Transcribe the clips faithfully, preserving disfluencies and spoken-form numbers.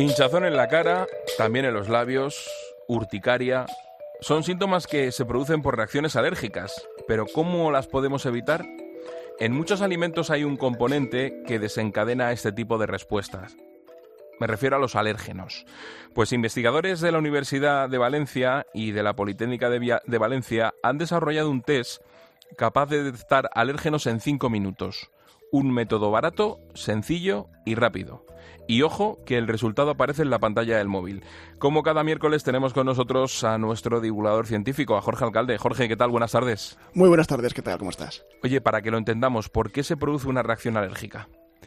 Hinchazón en la cara, también en los labios, urticaria. Son síntomas que se producen por reacciones alérgicas, pero ¿cómo las podemos evitar? En muchos alimentos hay un componente que desencadena este tipo de respuestas. Me refiero a los alérgenos. Pues investigadores de la Universidad de Valencia y de la Politécnica de, Via- de Valencia han desarrollado un test capaz de detectar alérgenos en cinco minutos. Un método barato, sencillo y rápido. Y ojo, que el resultado aparece en la pantalla del móvil. Como cada miércoles tenemos con nosotros a nuestro divulgador científico, a Jorge Alcalde. Jorge, ¿qué tal? Buenas tardes. Muy buenas tardes, ¿qué tal? ¿Cómo estás? Oye, para que lo entendamos, ¿por qué se produce una reacción alérgica?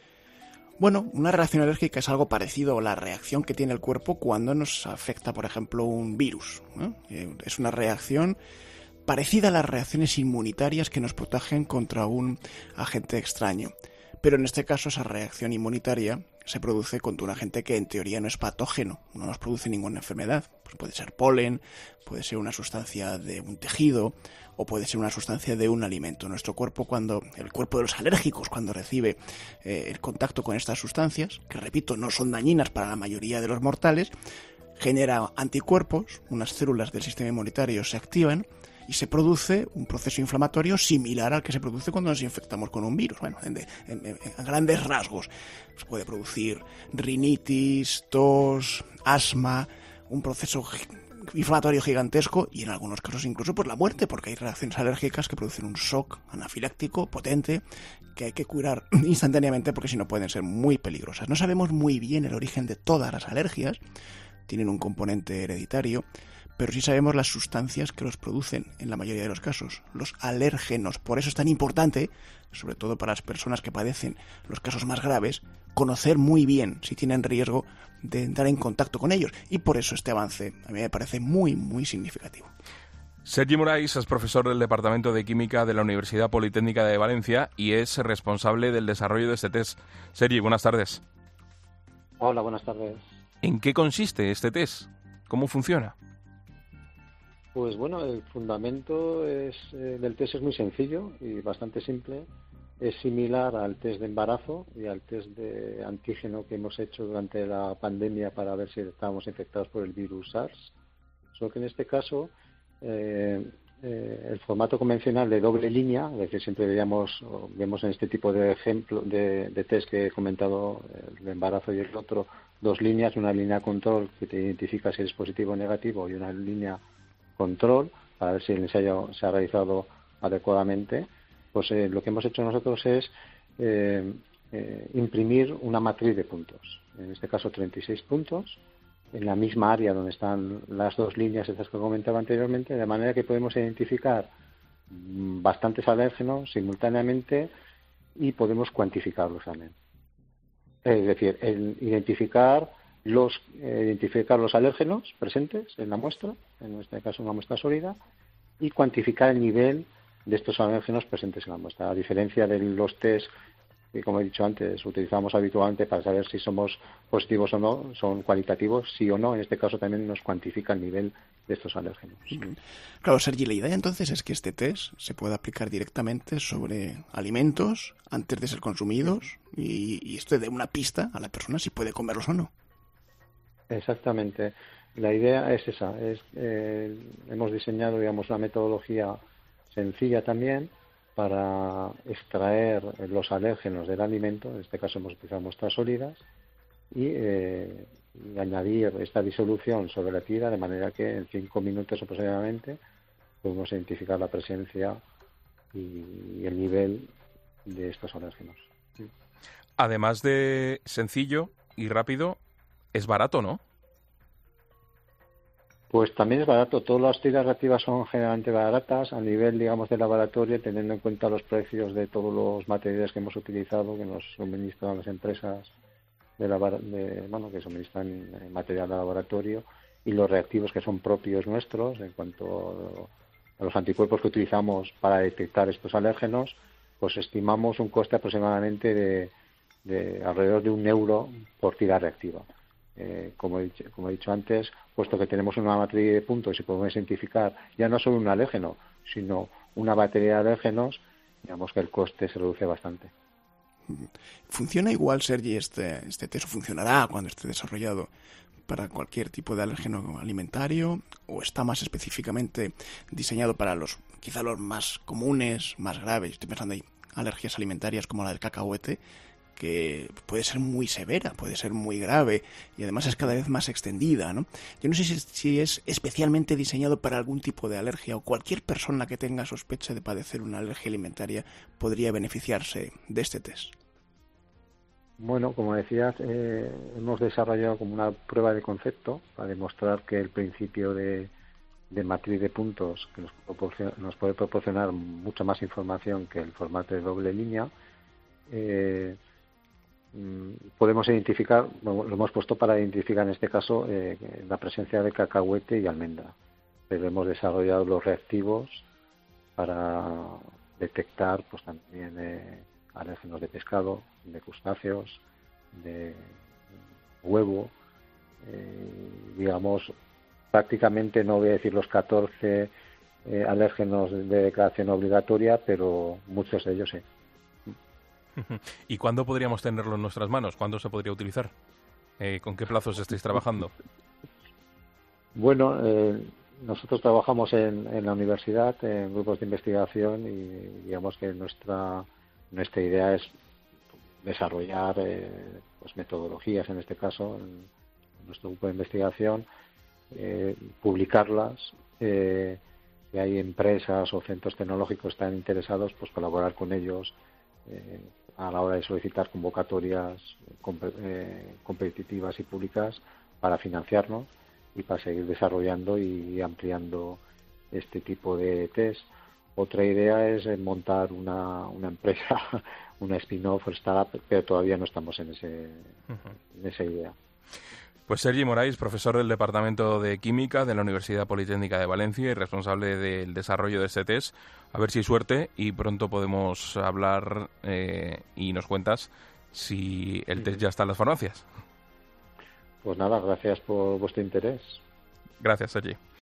Bueno, una reacción alérgica es algo parecido a la reacción que tiene el cuerpo cuando nos afecta, por ejemplo, un virus, ¿no? Es una reacción parecida a las reacciones inmunitarias que nos protegen contra un agente extraño. Pero en este caso esa reacción inmunitaria se produce contra un agente que en teoría no es patógeno, no nos produce ninguna enfermedad. Pues puede ser polen, puede ser una sustancia de un tejido o puede ser una sustancia de un alimento. Nuestro cuerpo, cuando el cuerpo de los alérgicos, cuando recibe eh, el contacto con estas sustancias, que repito, no son dañinas para la mayoría de los mortales, genera anticuerpos, unas células del sistema inmunitario se activan y se produce un proceso inflamatorio similar al que se produce cuando nos infectamos con un virus. Bueno, en, en, en, en grandes rasgos. Se puede producir rinitis, tos, asma, un proceso inflamatorio gigantesco y en algunos casos incluso por la muerte, porque hay reacciones alérgicas que producen un shock anafiláctico potente que hay que curar instantáneamente porque si no pueden ser muy peligrosas. No sabemos muy bien el origen de todas las alergias, tienen un componente hereditario, pero sí sabemos las sustancias que los producen en la mayoría de los casos, los alérgenos. Por eso es tan importante, sobre todo para las personas que padecen los casos más graves, conocer muy bien si tienen riesgo de entrar en contacto con ellos. Y por eso este avance a mí me parece muy, muy significativo. Sergi Morais es profesor del Departamento de Química de la Universidad Politécnica de Valencia y es responsable del desarrollo de este test. Sergi, buenas tardes. Hola, buenas tardes. ¿En qué consiste este test? ¿Cómo funciona? Pues bueno, el fundamento es, eh, del test es muy sencillo y bastante simple. Es similar al test de embarazo y al test de antígeno que hemos hecho durante la pandemia para ver si estábamos infectados por el virus SARS. Solo que en este caso eh, eh, el formato convencional de doble línea, es decir, siempre veíamos, vemos en este tipo de ejemplo de, de test que he comentado, el de embarazo y el otro, dos líneas, una línea control que te identifica si eres positivo o negativo y una línea control para ver si el ensayo se ha realizado adecuadamente. Pues eh, lo que hemos hecho nosotros es eh, eh, imprimir una matriz de puntos, en este caso treinta y seis puntos, en la misma área donde están las dos líneas estas que comentaba anteriormente, de manera que podemos identificar bastantes alérgenos simultáneamente y podemos cuantificarlos también. Es decir, el identificar los eh, identificar los alérgenos presentes en la muestra, en este caso una muestra sólida, y cuantificar el nivel de estos alérgenos presentes en la muestra. A diferencia de los test que, como he dicho antes, utilizamos habitualmente para saber si somos positivos o no, son cualitativos, sí o no. En este caso también nos cuantifica el nivel de estos alérgenos. Claro, Sergi, la idea entonces es que este test se pueda aplicar directamente sobre alimentos antes de ser consumidos y, y esto dé una pista a la persona si puede comerlos o no. Exactamente. La idea es esa. Es, eh, hemos diseñado, digamos, una metodología sencilla también para extraer los alérgenos del alimento. En este caso hemos utilizado muestras sólidas y, eh, y añadir esta disolución sobre la tira de manera que en cinco minutos aproximadamente podemos identificar la presencia y, y el nivel de estos alérgenos. Además de sencillo y rápido, es barato, ¿no? Pues también es barato. Todas las tiras reactivas son generalmente baratas a nivel, digamos, de laboratorio, teniendo en cuenta los precios de todos los materiales que hemos utilizado, que nos suministran las empresas de, la, de bueno, que suministran material de laboratorio y los reactivos que son propios nuestros en cuanto a los anticuerpos que utilizamos para detectar estos alérgenos, pues estimamos un coste aproximadamente de, de alrededor de un euro por tira reactiva. Eh, como, he dicho, como he dicho antes, puesto que tenemos una matriz de puntos y podemos identificar ya no solo un alérgeno, sino una batería de alérgenos, digamos que el coste se reduce bastante. ¿Funciona igual, Sergi, este, este test, o funcionará cuando esté desarrollado para cualquier tipo de alérgeno alimentario, o está más específicamente diseñado para los, quizá los más comunes, más graves? Estoy pensando ahí, alergias alimentarias como la del cacahuete, que puede ser muy severa, puede ser muy grave y además es cada vez más extendida, ¿no? Yo no sé si, si es especialmente diseñado para algún tipo de alergia, o cualquier persona que tenga sospecha de padecer una alergia alimentaria podría beneficiarse de este test. Bueno, como decías, eh, hemos desarrollado como una prueba de concepto para demostrar que el principio de, de matriz de puntos, que nos, proporciona, nos puede proporcionar mucha más información que el formato de doble línea, eh, podemos identificar, lo hemos puesto para identificar en este caso eh, la presencia de cacahuete y almendra, pero hemos desarrollado los reactivos para detectar pues también eh, alérgenos de pescado, de crustáceos, de huevo, eh, digamos prácticamente, no voy a decir los catorce eh, alérgenos de declaración obligatoria, pero muchos de ellos sí. ¿Y cuándo podríamos tenerlo en nuestras manos? ¿Cuándo se podría utilizar? Eh, ¿Con qué plazos estáis trabajando? Bueno, eh, nosotros trabajamos en, en la universidad, en grupos de investigación, y digamos que nuestra nuestra idea es desarrollar eh, pues metodologías, en este caso, en, en nuestro grupo de investigación, eh, publicarlas. Eh, si hay empresas o centros tecnológicos que están interesados, pues colaborar con ellos eh, a la hora de solicitar convocatorias comp- eh, competitivas y públicas para financiarnos y para seguir desarrollando y ampliando este tipo de test. Otra idea es montar una, una empresa, una spin-off o startup, pero todavía no estamos en, ese, uh-huh. en esa idea. Pues Sergi Morais, profesor del Departamento de Química de la Universidad Politécnica de Valencia y responsable del desarrollo de este test. A ver si hay suerte y pronto podemos hablar eh, y nos cuentas si el test ya está en las farmacias. Pues nada, gracias por vuestro interés. Gracias, Sergi.